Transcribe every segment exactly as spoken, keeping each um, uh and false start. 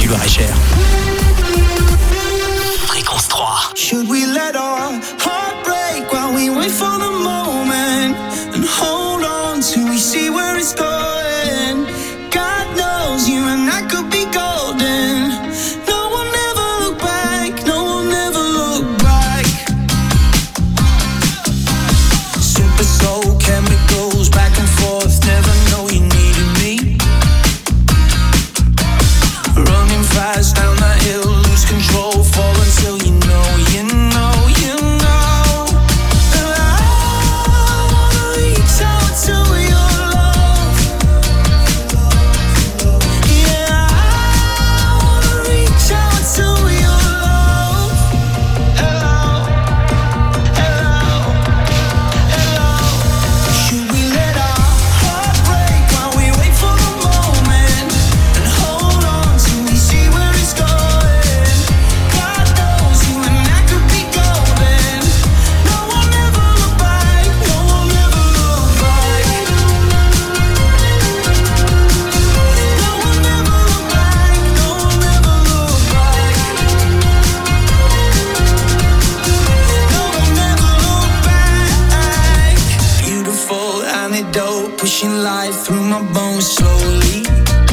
du Loir-et-Cher. Fréquence trois. Should we let our heart break while we wait for the moment and hold on till we see where it's going? God knows you and I could be golden. No one ever look back, no one ever look back. Super soul chemicals back and forth, never know you needed me. Running fast down that hill, lose control, fall until you know, you know, you know. And I wanna reach out to your love. Yeah, I wanna reach out to your love. Hello, hello, hello. Should we let our heart break while we wait for the moment and hold on till we see where it's going? God knows you and I could be golden. No one ever look back, no one ever look back. No one ever look back, no one ever look back. No one ever look back. Beautiful antidote, pushing life through my bones slowly.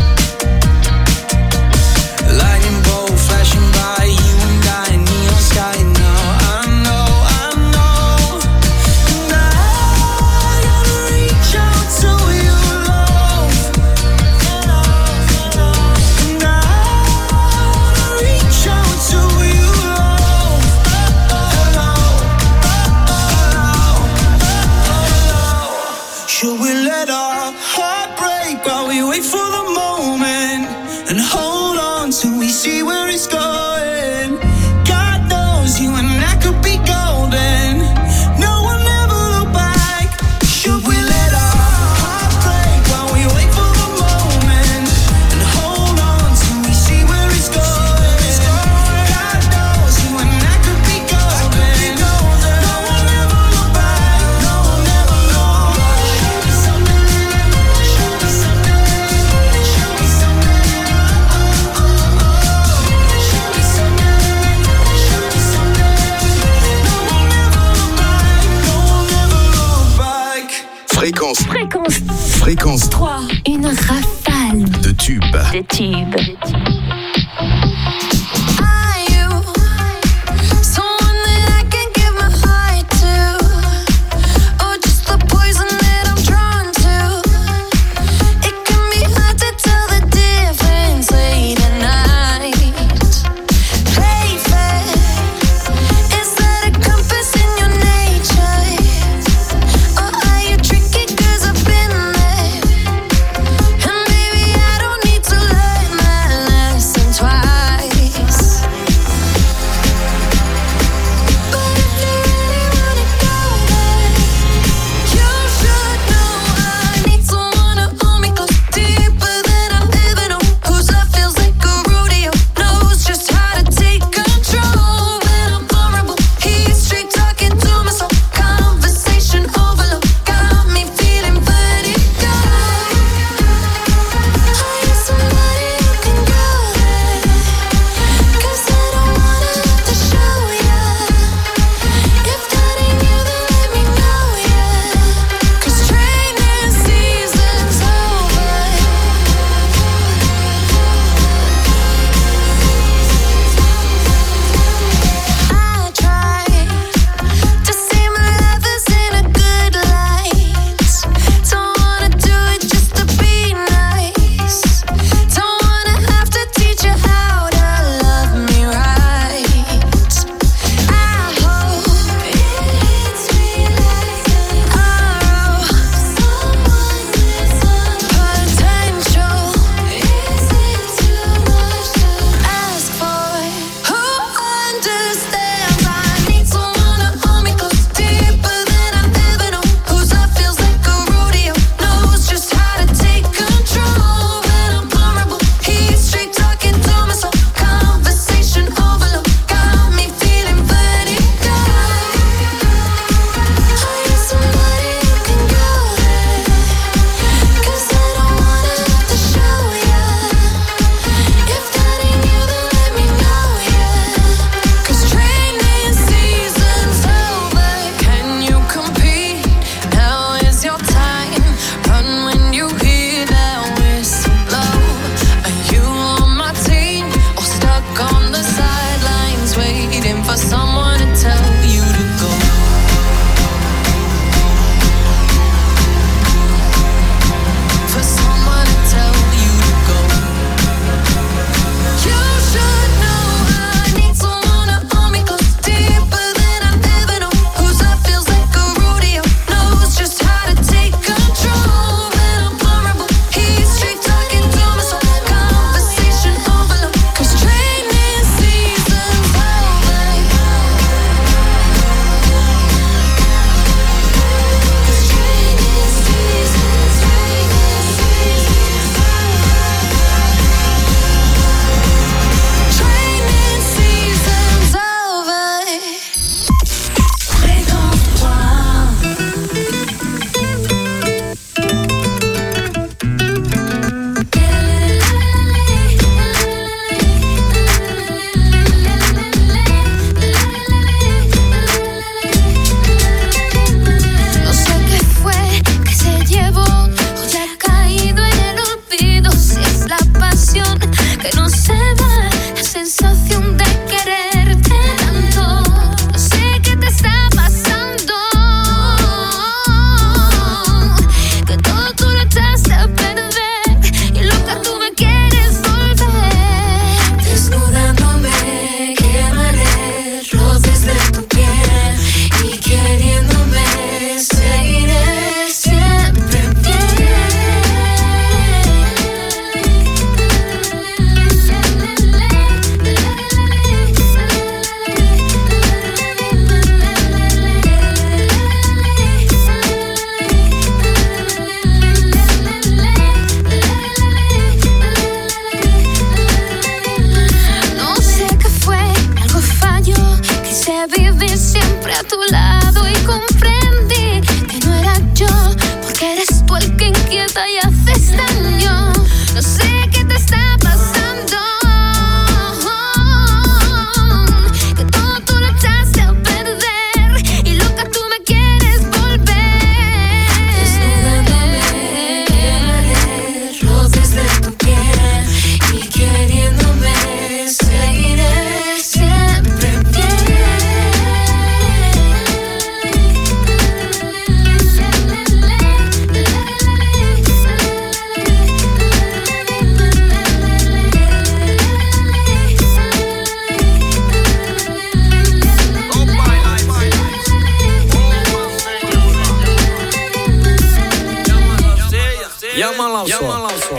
Lightning bolt flashing by, you and I, neon sky now. I know, I know. And I gotta reach out to your love. And I wanna reach out to your love. Hello, hello. Should we let our heart break while we wait for the moment and hold on till we see where it's going? God knows you and I could be golden. No one ever look back. Should we let our heart break while we wait for the moment and hold on till we see where it's going? God knows you and I could be golden. No one ever look back. No one ever look back. Show me something. Show me something. Show me something. Oh, oh, oh. Show me something. Show me something. No one ever look back. No one ever look back. Fréquence, Fréquence fréquence trois. Une rafale de tubes. de tubes. Are you someone that I can give my heart to, or just the poison that I'm drawn to? It can be hard to tell the difference late at night. Play fair, is that a compass in your nature, or are you tricky 'cause I've been there? And maybe I don't need to learn my lesson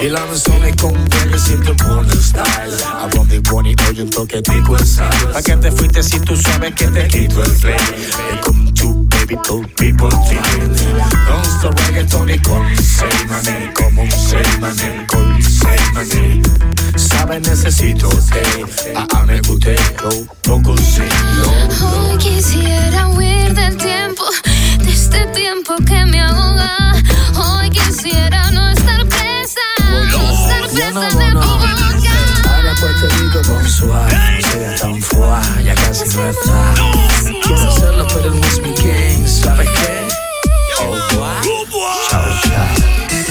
Y la razón es con que siempre pone style. A donde pone hoy un toque pico el sal. ¿Pa' qué te fuiste si tú sabes que te quito el play? Come to baby, two people feeling. Don't stop reggaeton y con say money. Como un say money, con say money. Sabe necesito te, a a me guste, lo poco sí, lo. Hoy quisiera huir del tiempo, de este tiempo que me ahoga. Hoy quisiera no estar presa, no estar presa de tu boca. Ahora pues te digo bonsoir, no sea tan fuerte, ya casi no está. Quiero hacerlo pero no es mi game, ¿sabes qué? Oh boy, chao chao.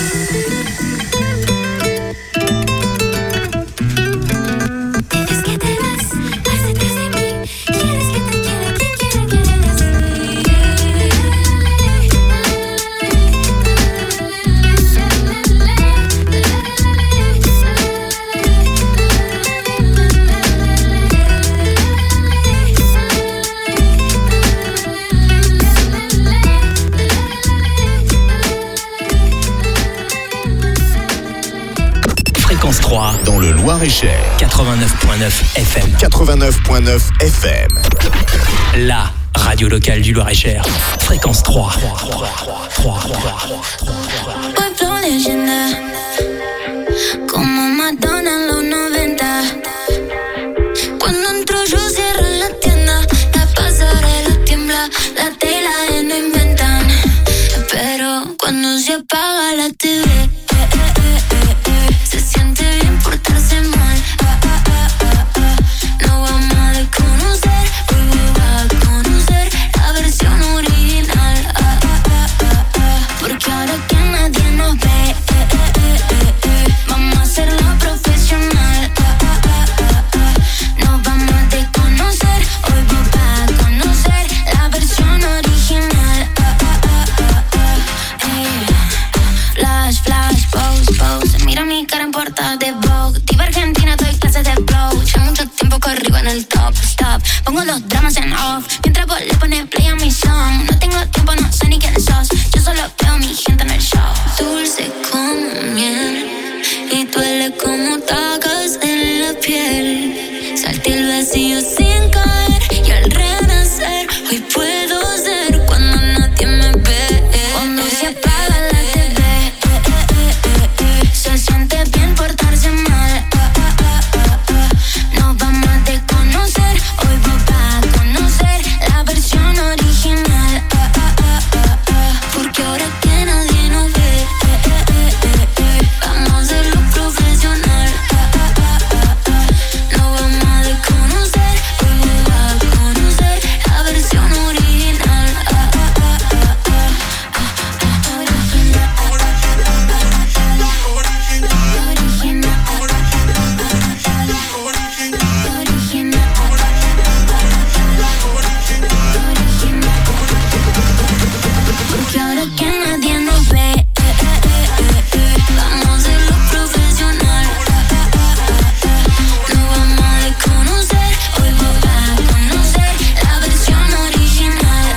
trois dans le Loir-et-Cher. quatre-vingt-neuf point neuf F M. quatre-vingt-neuf point neuf F M. La radio locale du Loir-et-Cher. Fréquence trois. Voy floreciendo como Madonna en los noventa. Cuando entro yo cierro la tienda, la pasarela tiembla, la tela y no inventan. Pero cuando se apaga la T V, eh, eh, eh, eh, eh, se siente bien portarse mal. Ah, ah, ah, ah, ah. No vamos a desconocer, hoy va a conocer la versión original. Ah, ah, ah, ah, ah. Porque ahora que nadie nos ve, eh, eh, eh, eh, eh, vamos a hacerlo profesional. Ah, ah, ah, ah, ah. Nos vamos a desconocer, hoy va a conocer la versión original. Ah, ah, ah, ah, ah. Eh. Flash, flash, pose, pose. Mira mi cara en portada de Vogue. Diva argentina, doy clases de flow. Ya mucho tiempo corrido en el top, stop. Pongo los dramas en off, mientras vos le pones play a mi song. No tengo tiempo, no sé ni quién sos. Yo solo veo a mi gente en el show. Dulce como miel y duele como tacas en la piel. Salté el vacío sin caer y al renacer hoy puedo ser cuando nadie me ve. Cuando se apaga la T V, eh, eh, eh, eh, se siente bien portarse mal. Ah, ah, ah, ah, ah. Nos vamos a desconocer, hoy va a conocer la versión original. Ah, ah, ah, ah, ah. Porque ahora que nadie nos ve, eh, eh, eh, eh, eh, vamos a hacerlo profesional. Ah, ah, ah, ah, ah. Nos vamos a desconocer, hoy va a conocer la versión original. Ah, ah, ah, ah, ah. Porque ahora que nadie nos ve, eh, eh, eh, eh, vamos a hacerlo profesional. Ah, ah, ah, ah, ah. Nos vamos a desconocer, hoy va a conocer la versión original.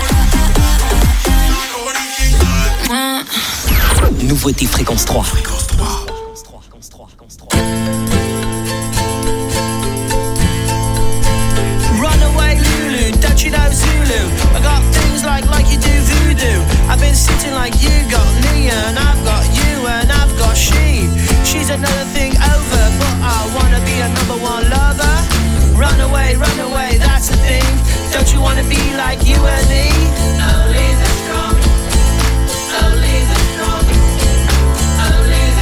Ah, ah, ah, ah. Nouveauté Fréquence trois. Runaway Lulu, don't you know Zulu? I got things like like you do voodoo. I've been sitting like you got me, and I've got you, and I've got she. She's another thing over, but I wanna be a number one lover. Runaway, runaway, that's the thing. Don't you wanna be like you and me? Only the strong, only the strong, only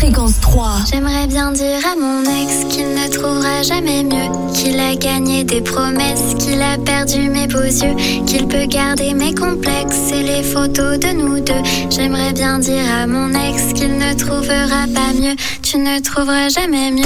Fréquence trois. J'aimerais bien dire à mon ex qu'il ne trouvera jamais mieux, qu'il a gagné des promesses, qu'il a perdu mes beaux yeux, qu'il peut garder mes complexes et les photos de nous deux. J'aimerais bien dire à mon ex qu'il ne trouvera pas mieux, tu ne trouveras jamais mieux.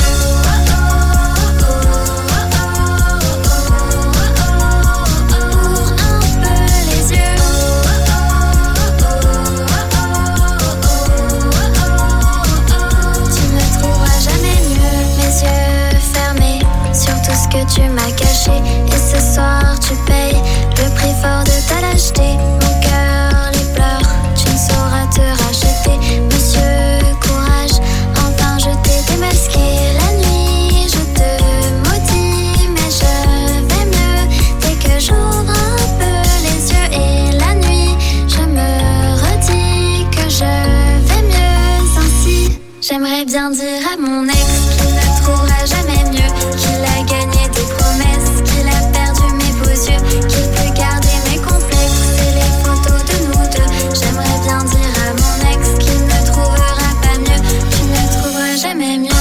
Tu m'as caché et ce soir tu payes le prix fort de ta lâcheté. Mon cœur les pleure, tu ne sauras te racheter. Monsieur courage, enfin je t'ai démasqué. La nuit je te maudis, mais je vais mieux dès que j'ouvre un peu les yeux. Et la nuit je me redis que je vais mieux ainsi. J'aimerais bien dire à mon ex qu'il ne trouvera jamais mieux, qu'il a gagné des promesses, qu'il a perdu mes beaux yeux, qu'il peut garder mes complexes et les photos de nous deux. J'aimerais bien dire à mon ex qu'il ne trouvera pas mieux, tu ne trouveras jamais mieux.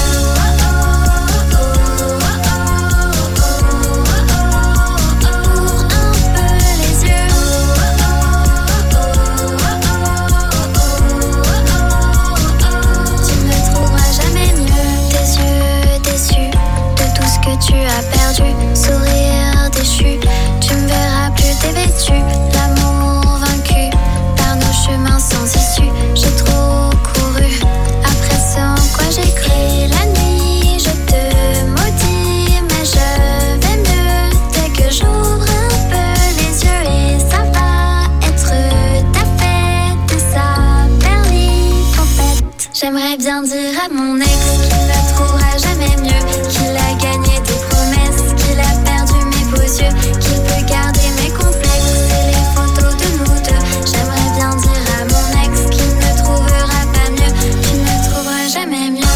Tu as perdu, sourire déchu, tu me verras plus dévêtu. L'amour vaincu par nos chemins sans issue. J'ai trop couru après ce en quoi j'ai cru. La nuit je te maudis, mais je vais mieux dès que j'ouvre un peu les yeux. Et ça va être ta fête et ça perd l'hypopète. J'aimerais bien dire à mon ex qu'il ne trouvera jamais mieux, qu'il a gagné des promesses, qu'il a perdu mes beaux yeux, qu'il peut garder mes complexes et les photos de nous deux. J'aimerais bien dire à mon ex qu'il ne trouvera pas mieux, tu ne trouveras jamais mieux.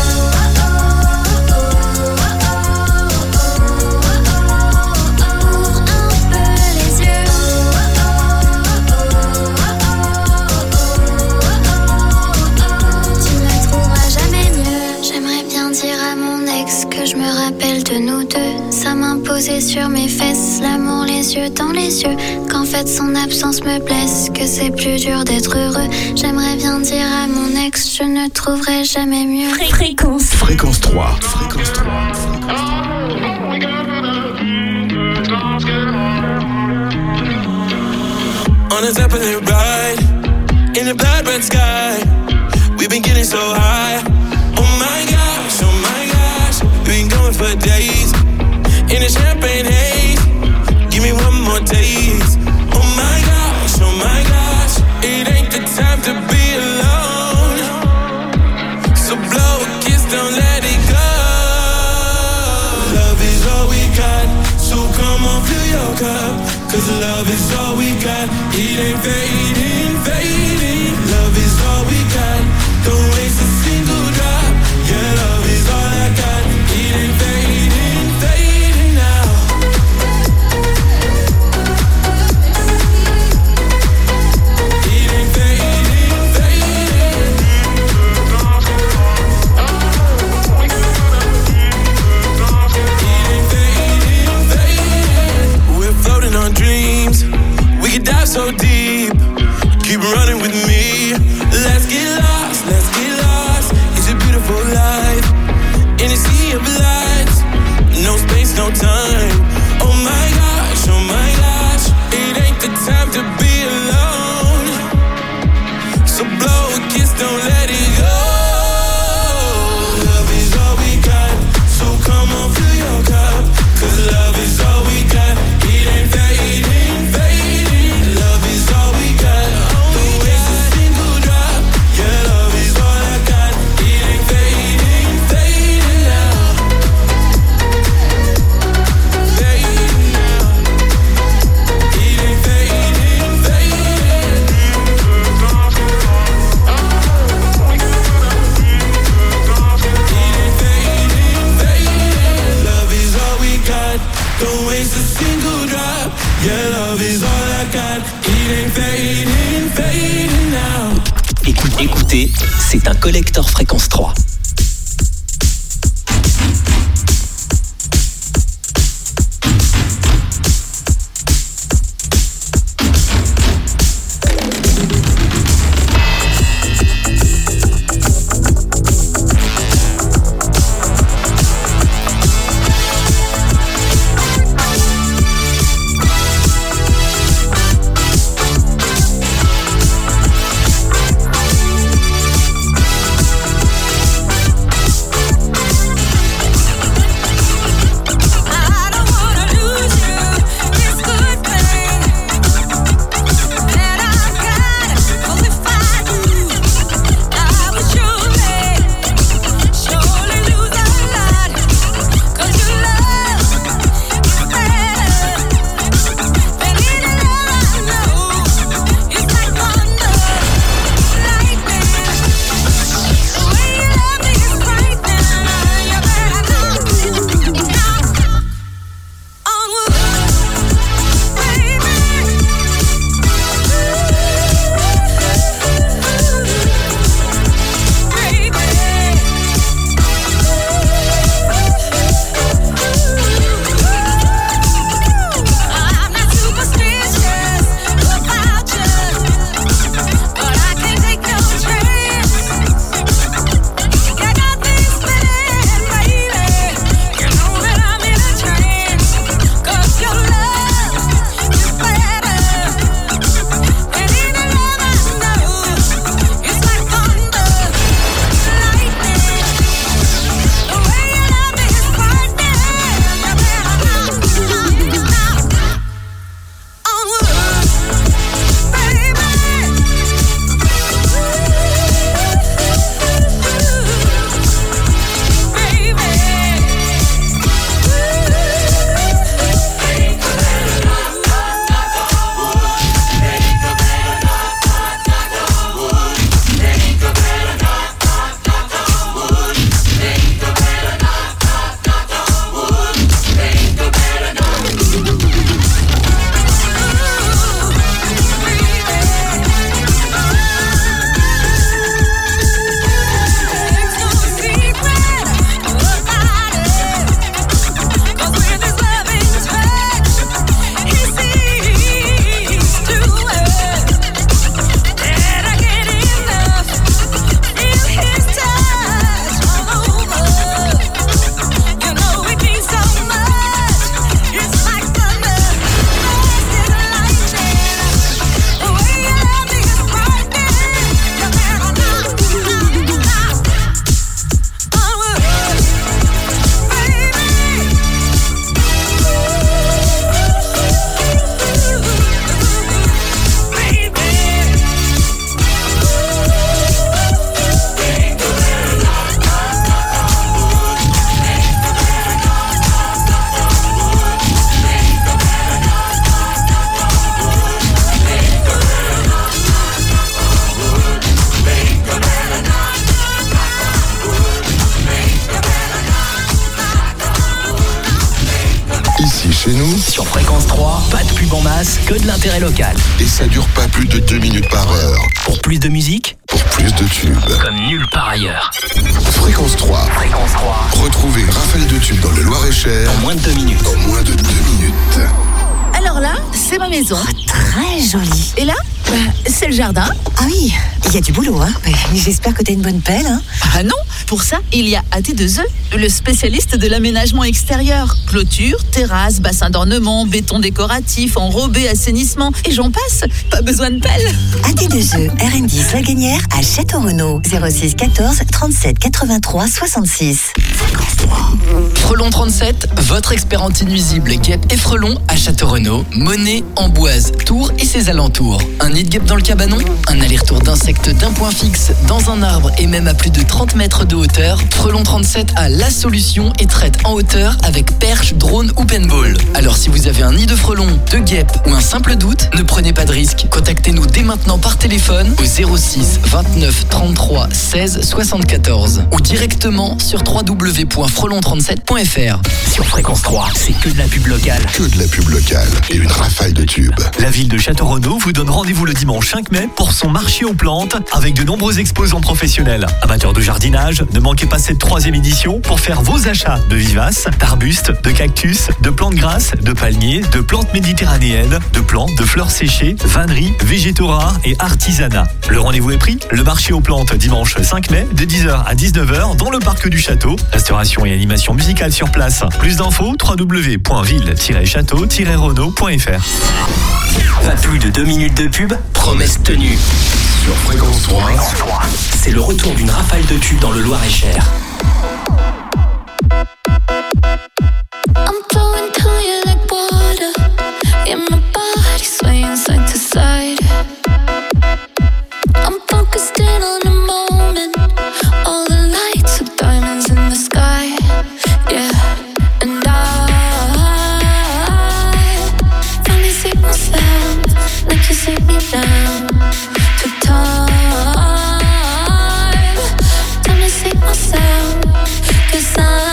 Que je me rappelle de nous deux, ça m'imposait sur mes fesses, l'amour les yeux dans les yeux, qu'en fait son absence me blesse, que c'est plus dur d'être heureux. J'aimerais bien dire à mon ex, je ne trouverai jamais mieux. Fréquence. Fréquence trois. Fréquence trois. On a Zeppelin ride, in the blood red sky, we've been getting so high. Oh my gosh, oh my gosh, been going for days in a champagne haze. Give me one more taste. Oh my gosh, oh my gosh, it ain't the time to be alone. So blow a kiss, don't let it go. Love is all we got, so come on, fill your cup. Cause love is all we got, it ain't fading, fading. Love is all we got, don't waste a single drop. Yeah, love is all I got, it ain't fading, fading now. It ain't fading, fading. It ain't fading, fading. We're floating on dreams, we could dive so deep. Keep running with me, let's get lost, let's get lost. It's a beautiful life, in a sea of lights. No space, no time. Oh my gosh, oh my gosh, it ain't the time to be alone. So blow a kiss, don't let it go. Love is all we got, so come on, fill your cup. Cause love is all we got, it ain't fading, fading. Love is all we got, don't waste a single drop. Yeah, love is all I got, it ain't fading, fading now. Fading now. It ain't fading, fading. It ain't fading, fading. Love is all we got, don't waste a single drop. Yeah, love is all I got, it ain't fading, fading now. Écoute- Écoutez, c'est un collector Fréquence trois. chez nous. Sur Fréquence trois, pas de pub en masse, que de l'intérêt local. Et ça dure pas plus de deux minutes par heure. Pour plus de musique, pour plus de tubes. Comme nulle part ailleurs. Fréquence trois. Fréquence trois. Retrouvez une rafale de tubes dans le Loir-et-Cher. En moins de deux minutes. En moins de deux minutes. Alors là, c'est ma maison. Oh, très jolie. Et là, bah, c'est le jardin. Ah oui, il y a du boulot, hein. Mais j'espère que t'as une bonne pelle, hein. Ah non, pour ça, il y a A T deux E, le spécialiste de l'aménagement extérieur. Clôture, terrasse, bassin d'ornement, béton décoratif, enrobé, assainissement, et j'en passe. Pas besoin de pelle. A T deux E, R N dix La Gagnère à Château-Renaud. zéro six quatorze trente-sept quatre-vingt-trois soixante-six. Frelon trente-sept, votre expert anti-nuisible guêpe et frelon à Château-Renaud, Monet, Amboise, Tours et ses alentours. Un nid de guêpe dans le cabanon, un aller-retour d'insectes d'un point fixe dans un arbre et même à plus de trente mètres de hauteur. Frelon trente-sept a la solution et traite en hauteur avec perche, drone ou paintball. Alors si vous avez un nid de frelon, de guêpe ou un simple doute, ne prenez pas de risque. Contactez-nous dès maintenant par téléphone au zéro six vingt-neuf trente-trois seize soixante-quatorze ou directement sur w w w point frelon trente-sept point f r. Sur Fréquence trois, c'est que de la pub locale. Que de la pub locale et une rafale de tubes. La ville de Château-Renaud vous donne rendez-vous le dimanche cinq mai pour son marché aux plantes avec de nombreux exposants professionnels. Amateurs de jardinage, ne manquez pas cette troisième édition pour faire vos achats de vivaces, d'arbustes, de cactus, de plantes grasses, de palmiers, de plantes méditerranéennes, de plantes, de fleurs séchées, vanneries, végétaux rares et artisanat. Le rendez-vous est pris, le marché aux plantes dimanche cinq mai de dix heures à dix-neuf heures dans le parc du château. Restauration et animation musicale sur place. Plus d'infos, w w w point ville tiret château tiret renaud point f r. Pas plus de deux minutes de pub, promesse tenue. Sur Fréquence trois, c'est le retour d'une rafale de tubes dans le Loir-et-Cher. I'm flowing to you like water. Yeah, my body swaying side to side. I'm focused in on the moment. All the lights are diamonds in the sky. Yeah, and I finally see myself. Like you see me now. Took time, time to see myself. 'Cause I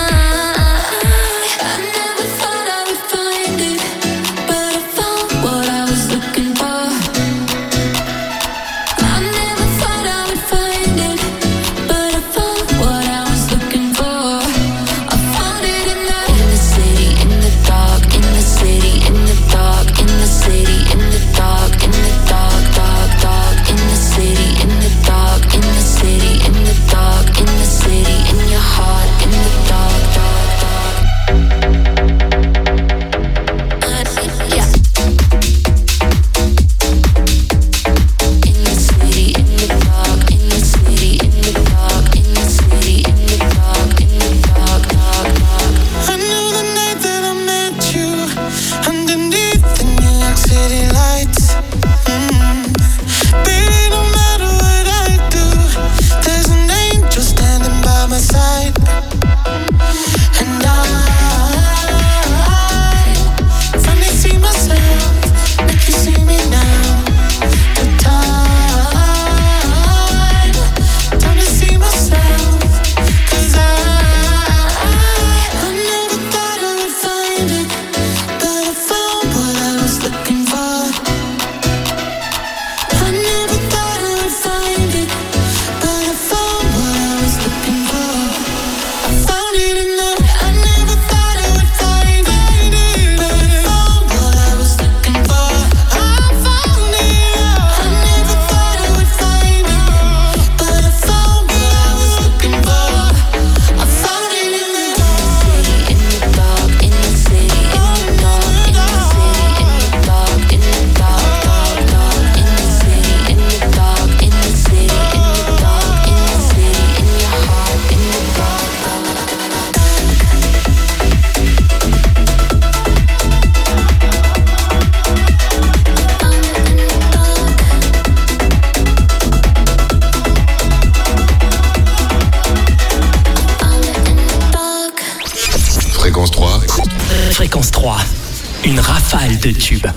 Fréquence trois, une rafale de tubes.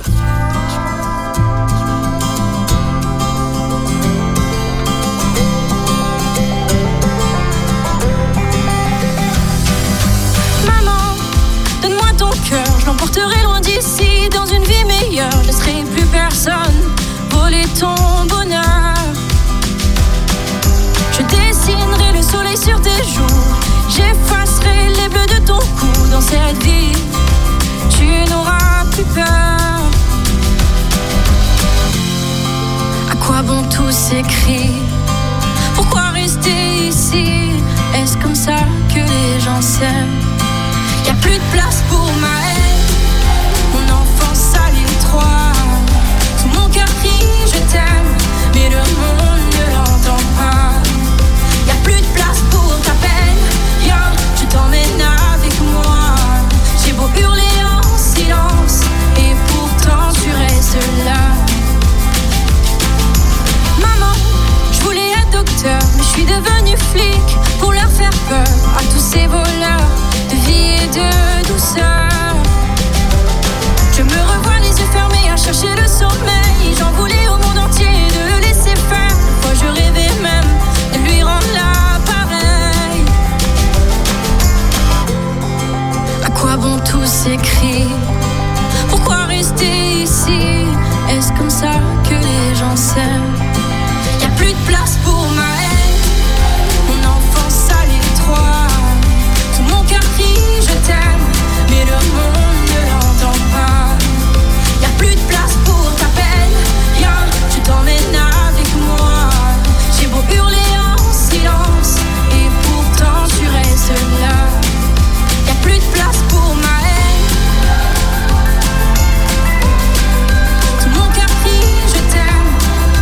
Maman, donne-moi ton cœur, je l'emporterai loin place pour ma haine. Mon enfance à l'étroit. Tout mon cœur crie je t'aime, mais le monde ne l'entend pas. Y'a plus de place pour ta peine. Viens, je t'emmène avec moi. J'ai beau hurler en silence, et pourtant tu restes là. Maman, je voulais être docteur, mais je suis devenue flic pour leur faire peur à tous ces voleurs de vie et de douceur. Je me revois les yeux fermés à chercher le sommeil. J'en voulais au monde entier de le laisser faire. Moi je rêvais même de lui rendre l'appareil. À quoi bon tous ces cris? Pourquoi rester ici? Est-ce comme ça que les gens s'aiment? Y'a plus de place pour ma haine. Mon enfance à l'étroit. Tout mon cœur crie je t'aime, mais le monde ne l'entend pas. Y'a plus de place pour ta peine. Viens, je t'emmène avec moi. J'ai beau hurler en silence, et pourtant tu restes là. Y'a plus de place pour ma haine. Tout mon cœur crie je t'aime.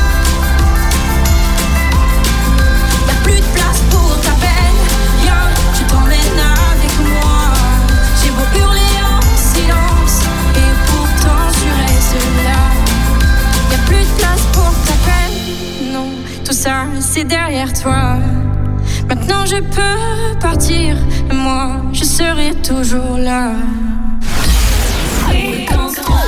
Y'a plus de place pour ta peine. Viens, je t'emmène avec moi. J'ai beau hurler en silence, et pourtant tu restes là. Y'a plus de place pour ta peine. Non, tout ça c'est derrière toi. Maintenant je peux partir, et moi je serai toujours là. Fréquence trois.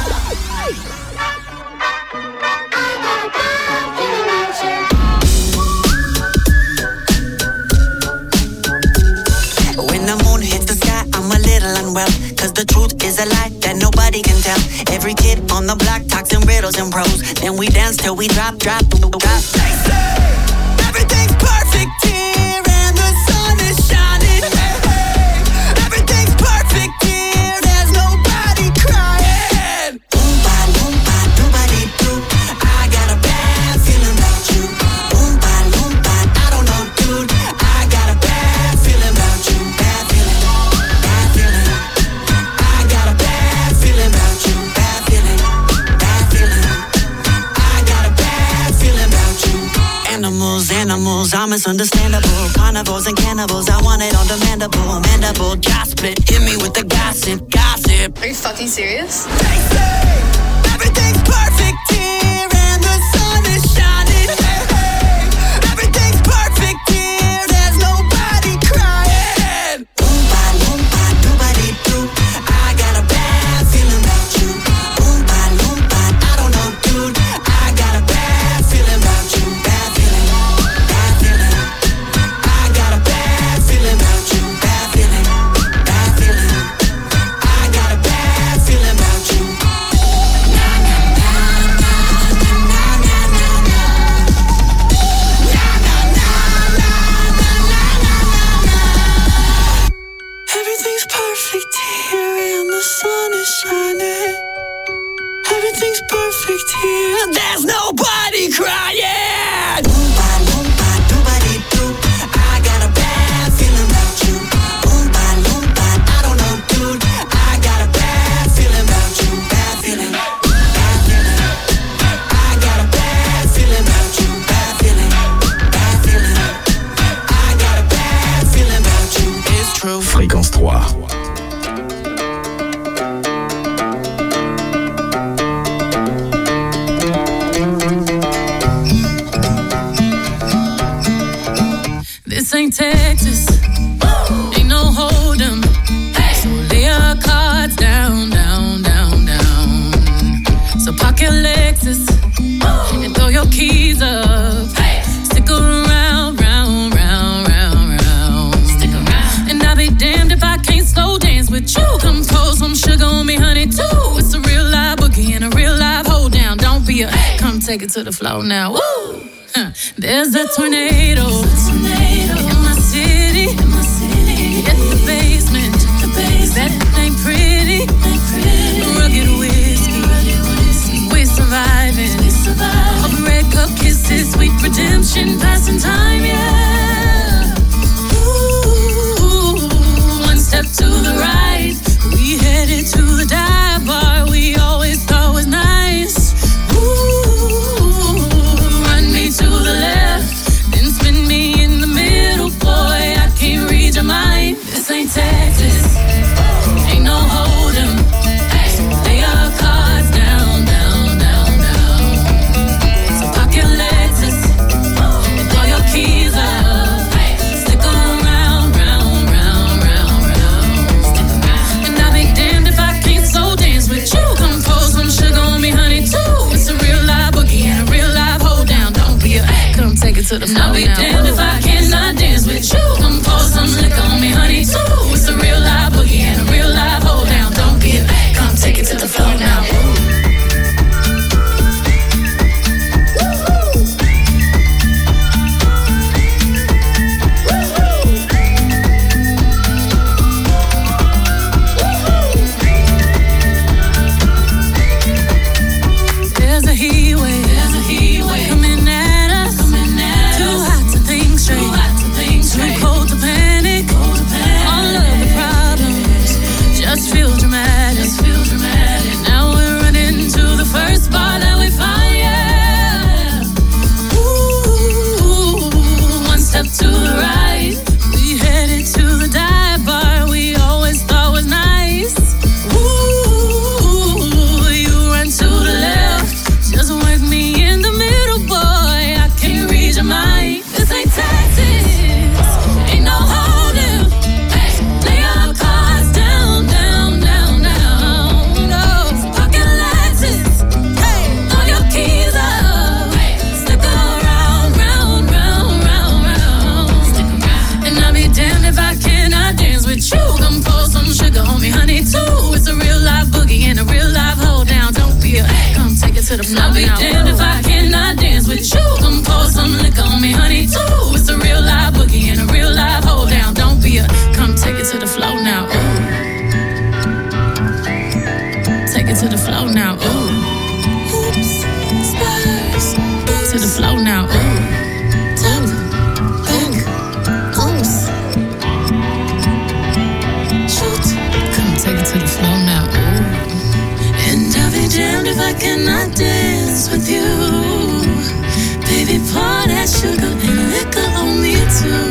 When the moon hits the sky, I'm a little unwell. Cause the truth is a lie that nobody can tell. Every kid on the block talks in riddles and prose. Then we dance till we drop, drop, drop. They say everything's perfect here and the sun is shining. Hey, hey. Everything's perfect here, there's nobody crying. Oompa loompa doobity doo. I got a bad feeling about you. Oompa loompa, I don't know, dude. I got a bad feeling about you. Bad feeling, bad feeling. I got a bad feeling about you. Bad feeling, bad feeling. I got a bad feeling about you. Animals, animals, I'm misunderstandable. Carnivores and cannibals, I want it on demandable. Mandible, jaw split, hit me with the gossip, gossip. Are you fucking serious? They say everything's perfect here and the sun is shining. Hey, hey. Everything's perfect here, there's nobody crying. Oompa loompa doobity doo. I got a bad feeling about you. Oompa loompa, I don't know, dude. I got a bad feeling about you. Bad feeling, bad feeling. I got a bad feeling about you. Bad feeling, bad feeling. I got a bad feeling about you. Na na na na na na na na na. Na na na na na na na na. Everything's perfect here and the sun is shining. Everything's perfect here. There's nobody crying. Oompa loompa doobity doo. I got a bad feeling about you. Oompa loompa, I don't know, dude. I got a bad feeling about you. Bad feeling, bad feeling. I got a bad feeling about you. Bad feeling, bad feeling. I got a bad feeling about you. It's true. Fréquence trois. This ain't Texas, ain't no hold'em. So lay your cards down, down, down, down. So park your Lexus and throw your keys up. Stick around, round, round, round, round. Stick around. And I'll be damned if I can't slow dance with you. Come pour some sugar on me, honey, too. It's a real live boogie and a real live hold down. Don't be a, come take it to the floor now. Woo! Huh. There's a tornado, tornado in my city, in my city. In the basement, the basement. That ain't pretty, ain't pretty. Rugged whiskey, rugged whiskey. We're surviving, we surviving. Of red cup kisses, sweet redemption, passing time, yeah. Ooh, one step to the right, to the flow now. I'll be damned if I cannot dance with you. Come pour some liquor on me, honey, too. It's a real live boogie and a real live hold down. Don't be a babe, come take it to the floor now. I'll be damned if I cannot dance with you. Come pour some liquor on me, honey, too. It's a real live boogie and a real live hold down. Don't be a, come take it to the flow now. Ooh. Take it to the flow now. Ooh. Oops, spurs. To the flow now. Ooh. Tap, back, oops. Shoot. Come take it to the flow now. Ooh. And I'll be damned if I cannot dance with you. Baby, pour that sugar and liquor on me too.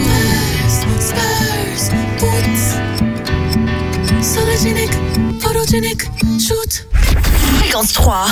Spurs, spurs, boots. Sologenic, photogenic, shoot. Fréquence trois.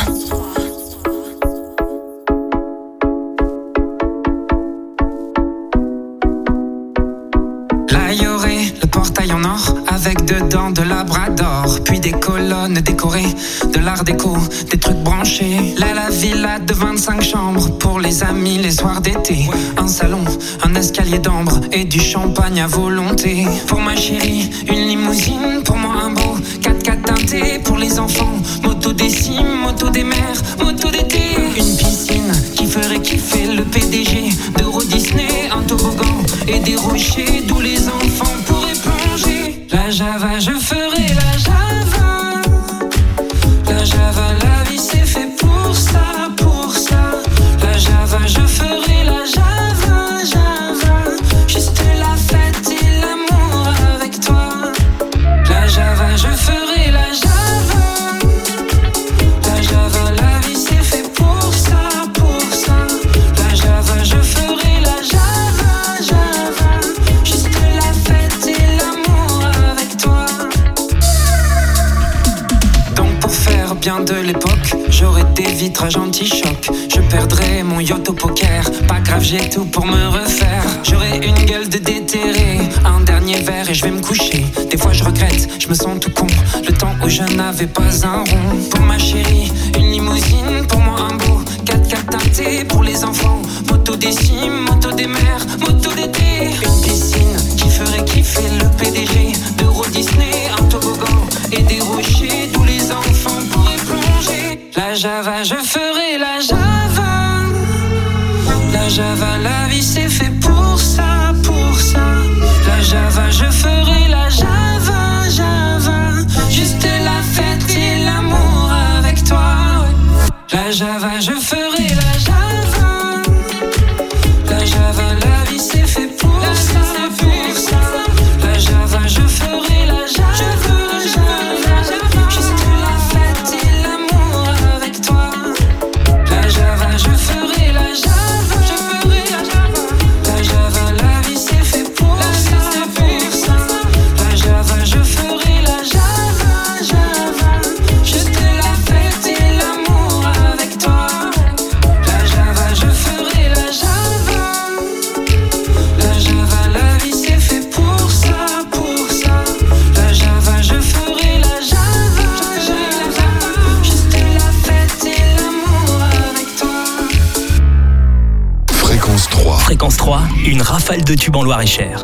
Là, y aurait le portail en or avec dedans de labrador, puis des colonnes décorées, de l'art déco, des trucs branchés. Là, la villa de vingt-cinq chambres pour les amis les soirs d'été. Un salon, un escalier d'ambre et du champagne à volonté. Pour ma chérie, une limousine, pour moi un beau quatre-quatre teinté. Pour les enfants, moto des cimes, moto des mers, moto d'été. Une piscine qui ferait kiffer le P D G d'Euro Disney, un toboggan et des rochers d'où les enfants pourraient plonger. La Java, je ferai la Java. La Java, la vie c'est fait pour ça, pour ça. La Java, je ferai la Java, Java. Juste la fête et l'amour avec toi. La Java, je ferai la Java. La Java, la vie c'est fait pour ça, pour ça. La Java, je ferai la Java, Java. Juste la fête et l'amour avec toi. Donc pour faire bien de l'époque, j'aurai des vitrages anti-choc. Je perdrai mon yacht au poker. Pas grave, j'ai tout pour me refaire. J'aurai une gueule de déterré. Un dernier verre et je vais me coucher. Des fois je regrette, je me sens tout con. Le temps où je n'avais pas un rond. Pour ma chérie, une limousine. Pour moi un beau quatre-quatre teinté. Pour les enfants, moto des cimes, moto des mers, moto d'été. Une piscine qui ferait kiffer le P D G d'Euro Disney. Un toboggan et des rochers d'où les enfants pourraient plonger. La Java, je ferai la Java. La Java, la vie c'est fait pour ça, pour ça. La Java, je ferai la Java, Java. Juste la fête et l'amour avec toi. La Java, je ferai la Java. La Java, la vie c'est fait pour ça, pour ça. La Java, je ferai la Java, Java. Juste la fête et l'amour avec toi. La Java, je ferai la Java, je ferai la Java. trois, une rafale de tubes en Loir-et-Cher.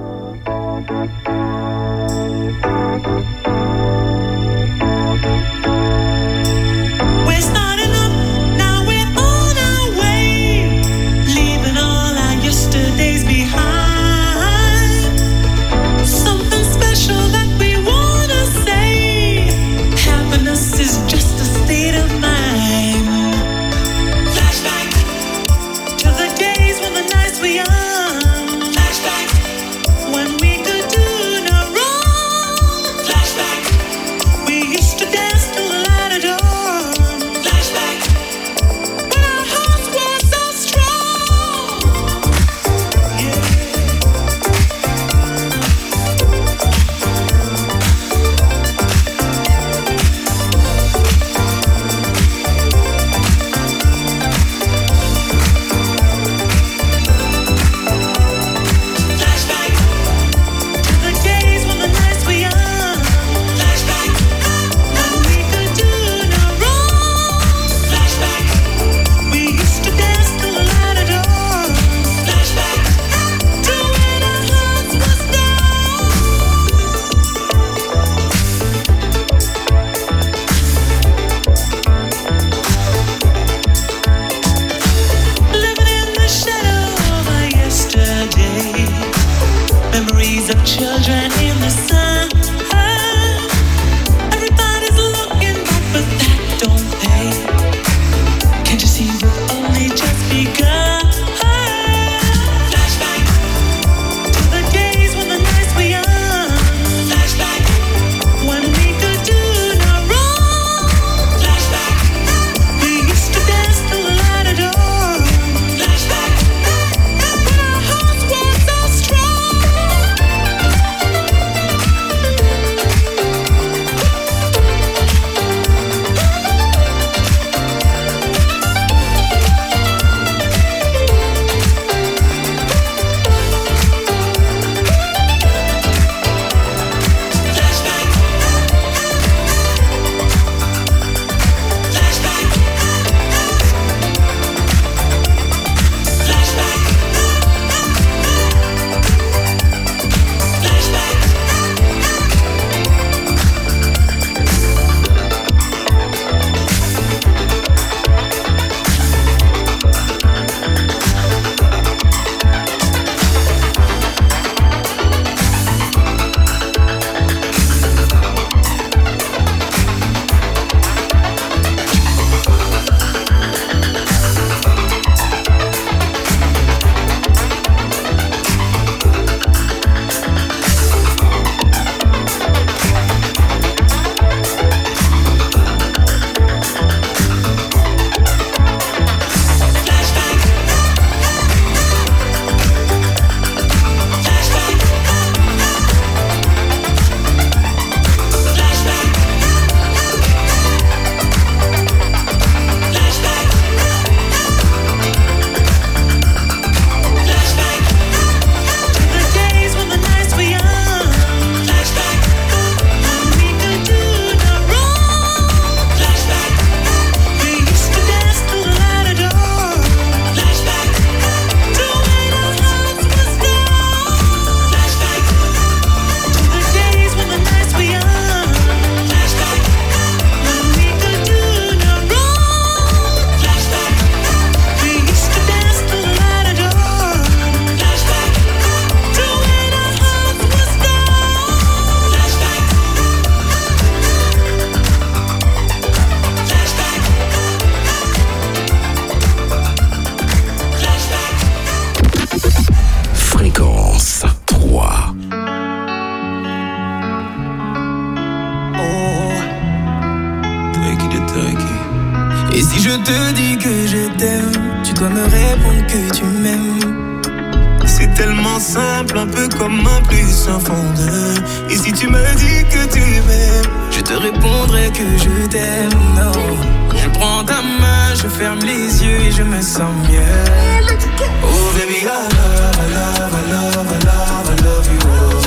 Et si je te dis que je t'aime, tu dois me répondre que tu m'aimes. C'est tellement simple, un peu comme un plus un fond de. Et si tu me dis que tu m'aimes, je te répondrai que je t'aime. Non, je prends ta main, je ferme les yeux et je me sens mieux. Oh baby, I love, I love, I love, I love, I love you.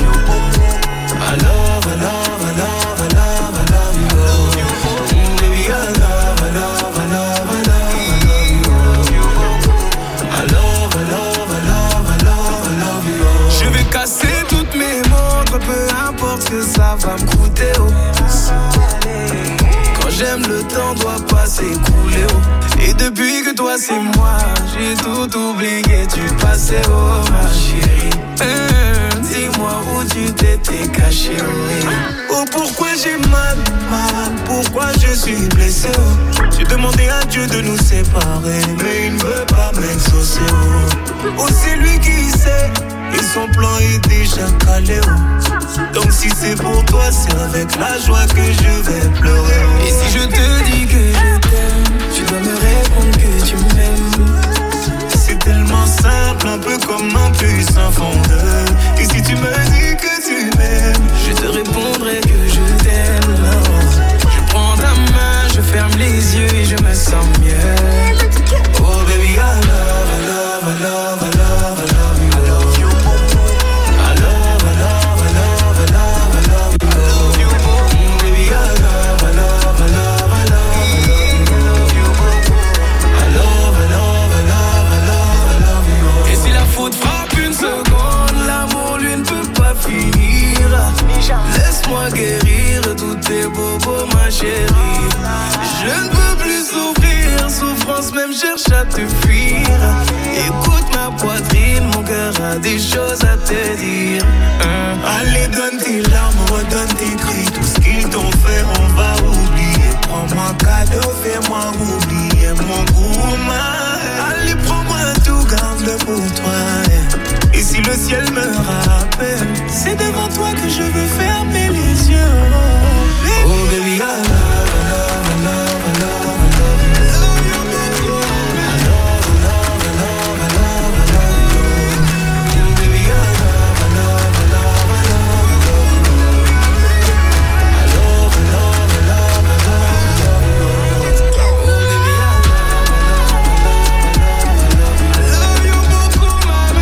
Oh. I love, I love, I love, I love, I love you. Oh. Mm, baby, I love, I love, I love, I love, I love you. Oh. I love, I love, I love, I passer toutes mes montres, peu importe ce que ça va me coûter. Oh. Quand j'aime, le temps doit pas s'écouler. Oh. Et depuis que toi c'est moi, j'ai tout oublié du passé. Oh ma chérie, euh, dis-moi où tu t'étais caché. Oh, oh pourquoi j'ai mal, mal, pourquoi je suis blessé. Oh. J'ai demandé à Dieu de nous séparer, mais il ne veut pas m'exaucer. Oh, oh c'est lui qui sait. Et son plan est déjà calé, oh. Donc si c'est pour toi, c'est avec la joie que je vais pleurer, oh. Et si je te dis que je t'aime, tu dois me répondre que tu m'aimes. C'est tellement simple, un peu comme un puissant fondeur. Et si tu me dis que tu m'aimes, je te répondrai que je t'aime, oh. Je prends ta main, je ferme les yeux et je me sens mieux. Oh baby, I love, I love, I love, I love, I love you. Laisse-moi guérir tous tes bobos, ma chérie. Je ne peux plus souffrir, souffrance même cherche à te fuir. Écoute ma poitrine, mon cœur a des choses à te dire. hein. Allez, donne tes larmes, redonne tes cris. Tout ce qu'ils t'ont fait, on va oublier. Prends-moi cadeau, fais-moi oublier mon gourmand. Allez, prends-moi tout, garde-le pour toi. Et si le ciel me rappelle, c'est devant toi que je veux fermer les yeux. Oh baby, I love, I love, I love, I love, I love you. I love, I love, I love, I love, I love you. Baby, I love, I love, I love, I love, I love you. I love, I love, I love, I love, I love you. Oh baby, I love, I love, I love, I love you. I love you beaucoup, mama.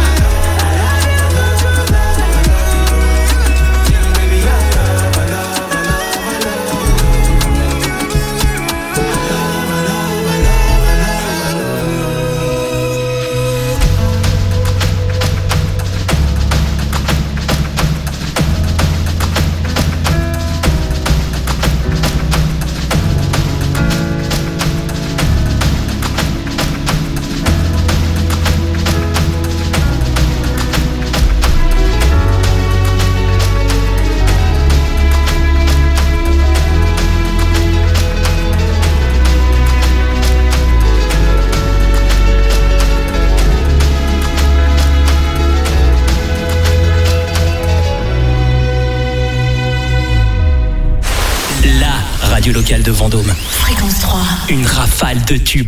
Radio locale de Vendôme. Fréquence trois. Une rafale de tubes.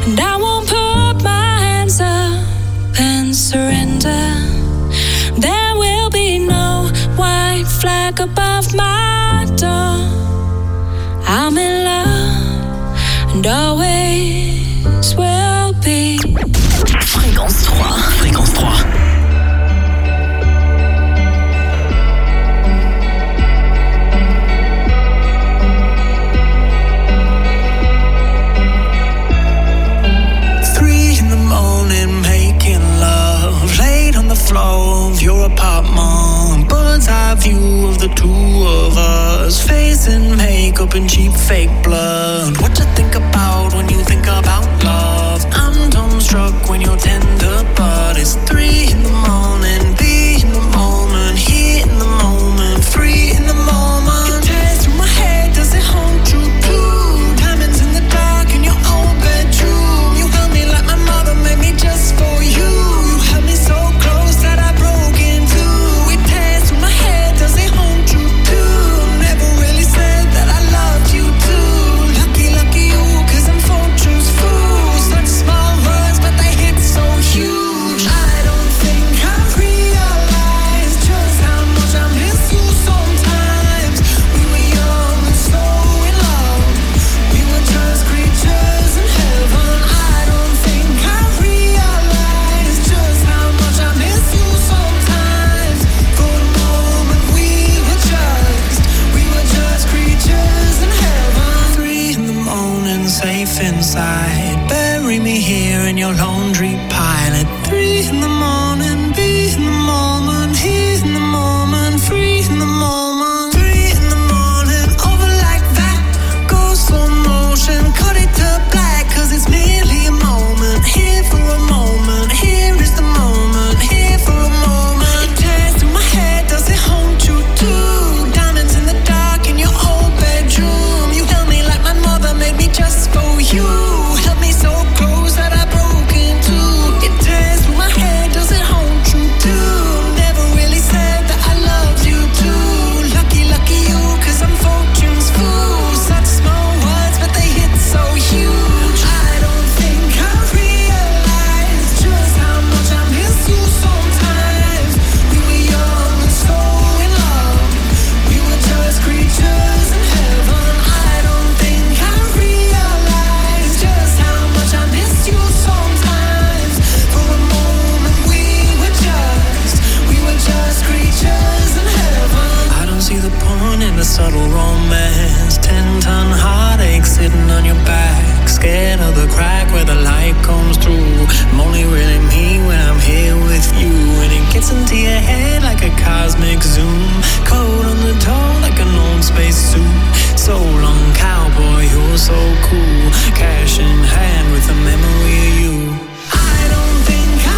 And I won't put my hands up and surrender. There will be no white flag above my door. I'm in love and always will be. Fréquence trois. Fréquence trois. Flow of your apartment, bird's eye view of the two of us, facing makeup and cheap fake blood. What you think about when you think about love? I'm dumbstruck when you're tender, but it's three in the morning, be in the moment, here in the moment, free in the moment. It tears through my head, does it haunt you too? Diamonds in the dark in your old bedroom. You held me like my mother made me just for you. You held me so close that I broke in two. It tears through my head, does it haunt you too? Never really said that I loved you too. Lucky, lucky you, cause I'm fortune's fool. Such small words, but they hit so huge. I don't think I realized just how much I miss you sometimes. We were young and so in love. We were just creatures in heaven. I don't think I realized just how much I miss you sometimes. For a moment we were just, we were just creatures in heaven. Three in the morning, safe inside. Bury me here in your laundry pile. At three in the morning, be in the moment, here in the moment, free in the moment. Three in the morning, over like that. Go slow motion, cut it to black, cause it's merely a moment. Here for a moment, here is the moment, here for a moment. It tears through my head, does it haunt you too? Diamonds in the dark in your old bedroom. You held me like my mother made me just for you. Held me so close that I broke in two. It tears through my head, does it haunt you too? Never really said that I loved you too. Lucky, lucky you, cause I'm fortune's fool. Such small words, but they hit so huge. I don't think I realized just how much I miss you sometimes. We were young and so in love. We were just creatures in heaven. I don't think I realized just how much I miss you sometimes. For a moment we were just, we were just creatures in heaven. I don't see the point in the subtle romance. Ten ton heartache sitting on your back, scared of the crack where the light comes through. I'm only really me when I'm here with you, and it gets into your head like a cosmic zoom. Cold on the toe like an old space suit. So long, cowboy, you're so cool. Cash in hand with a memory of you. I don't think I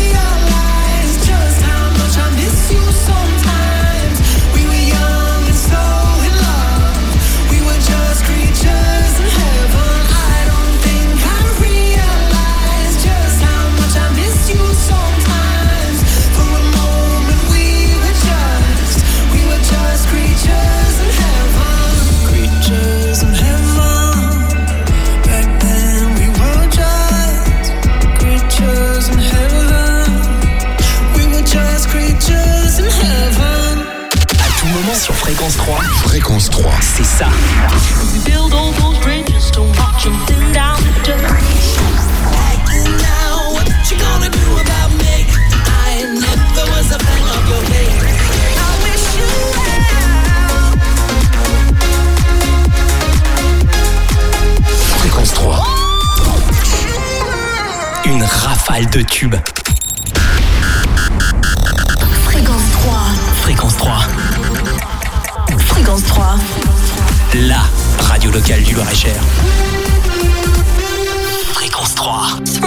realized just how much I miss you sometimes. We were young and so in love. We were just creatures in heaven. I don't think I realized just how much I miss you sometimes. For a moment we were just, we were just creatures in heaven. Creatures in heaven. Back then we were just creatures in heaven. We were just creatures in heaven. À tout moment sur Fréquence trois. Fréquence trois. C'est ça. We build all those bridges to watch them thin down the dirt. And now, what you gonna do about me? I never was a fan of your way. I wish you well. Fréquence trois. Une rafale de tubes. Fréquence trois. Fréquence trois. Fréquence trois. La radio locale du Loir-et-Cher. Fréquence trois.